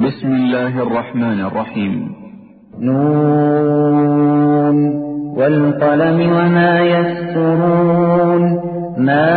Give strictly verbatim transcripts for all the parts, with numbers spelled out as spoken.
بسم الله الرحمن الرحيم. نون والقلم وما يسطرون. ما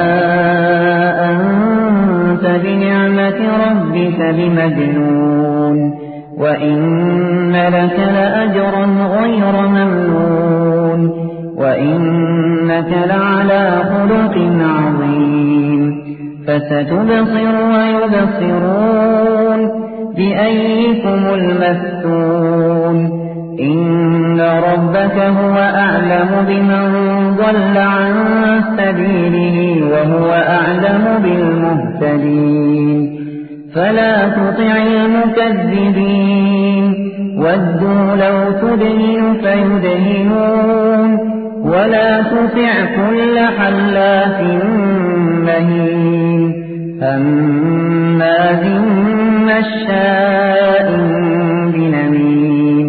أنت بنعمة ربك بمجنون وإن لك لأجرا غير ممنون وإنك لعلى خلق عظيم. فستبصر ويبصرون بأيكم المفتون. إن ربك هو أعلم بمن ضل عن سبيله وهو أعلم بالمهتدين. فلا تطع المكذبين ودوا لو تدهن فيدهنون ولا تطع كل حلاف مهين هماز مشاء بنميم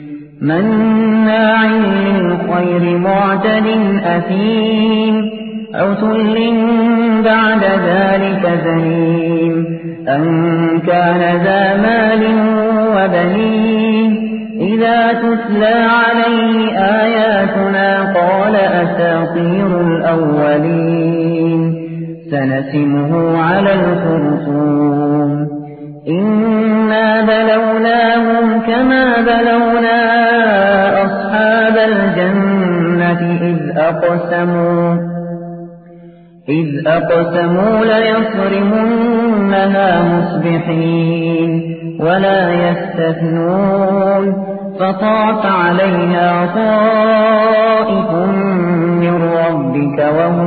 مناع للخير معتد أثيم عتل بعد ذلك زنيم أن كان ذا مال وبنين إذا تتلى عليه آياتنا قال أساطير الأولين. سنسمه على الخرطوم. إنا بلوناهم كما بلونا أصحاب الجنة إذ أقسموا إذ أقسموا ليصرمنها مصبحين ولا يستثنون. فطاف عليها طائف من ربك وهم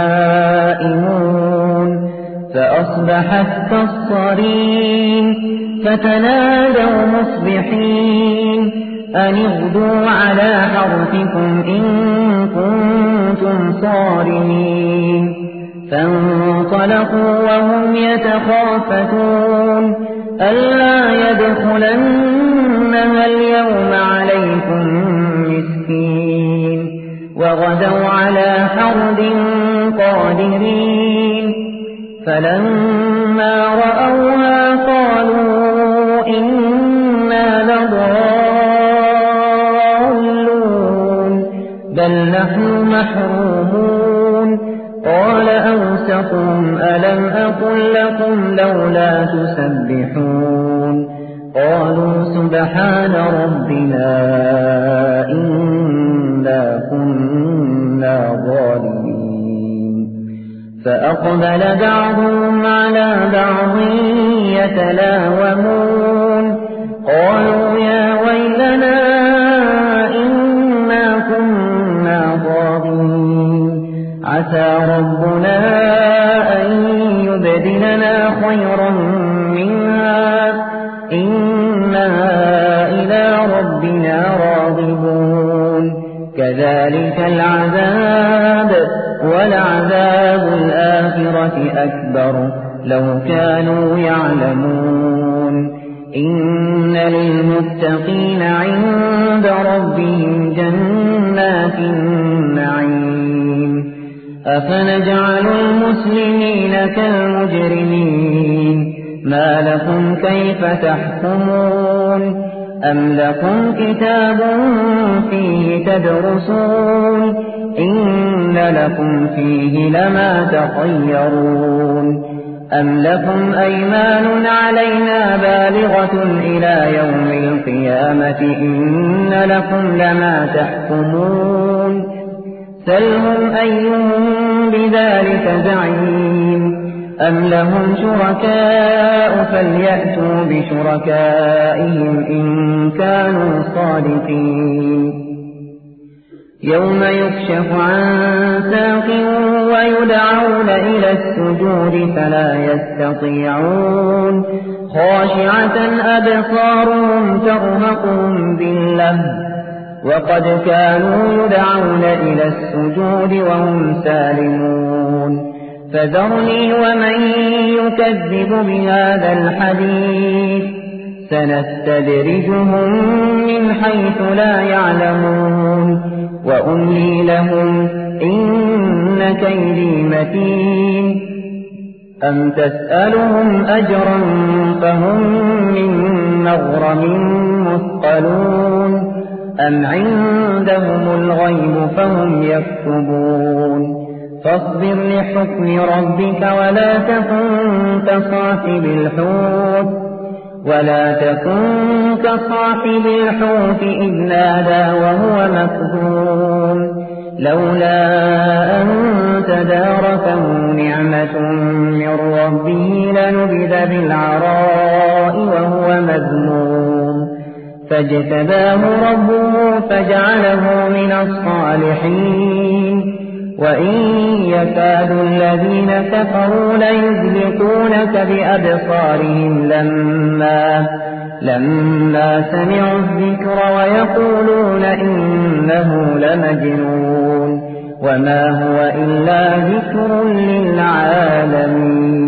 نائمون فأصبحت كالصريم. فتنادوا مصبحين أن اغدوا على حرثكم إن كنتم صارمين. فانطلقوا وهم يتخافتون ألا يدخلنها اليوم عليكم مسكين وغدوا على حرد قادرين. فلما رأوها قالوا إنا لضالون بل نحن محرومون. قال أوسطهم ألم أقل لكم لولا تسبحون قالوا سبحان ربنا إنا كنا ظالمين. فأقبل بعضهم على بعض يتلاومون قالوا يا ويلنا إنا كنا ظالمين. عسى ربنا أن يبدلنا خيرا منها إنا إلى ربنا راغبون. كذلك العذاب ولعذاب الآخرة أكبر لو كانوا يعلمون. إن للمتقين عند ربهم جنات النعيم. أفنجعل المسلمين كالمجرمين ما لكم كيف تحكمون أم لكم كتاب فيه تدرسون إن لكم فيه لما تخيرون. أم لكم أيمان علينا بالغة إلى يوم القيامة إن لكم لما تحكمون. سلهم أيهم بذلك زعيم أم لهم شركاء فليأتوا بشركائهم إن كانوا صادقين. يوم يكشف عن ساق ويدعون إلى السجود فلا يستطيعون خاشعة أبصارهم ترهقهم ذلة وقد كانوا يدعون إلى السجود وهم سالمون. فذرني ومن يكذب بهذا الحديث سنستدرجهم من حيث لا يعلمون وأملي لهم إن كيدي متين. أم تسألهم أجرا فهم من مكرم مثقلون أم عندهم الغيب فهم يكتبون فاصبر لحكم ربك ولا تكن كصاحب الحوت ولا تكن كصاحب الحوت إذ نادى وهو مكذوم لولا أن تداركه نعمة من ربه لنبذ بالعراء وهو مذموم فاجتباه ربه فجعله من الصالحين وإن يكاد الذين كفروا ليزلقونك بأبصارهم لما, لما سمعوا الذكر ويقولون إنه لمجنون وما هو إلا ذكر للعالمين.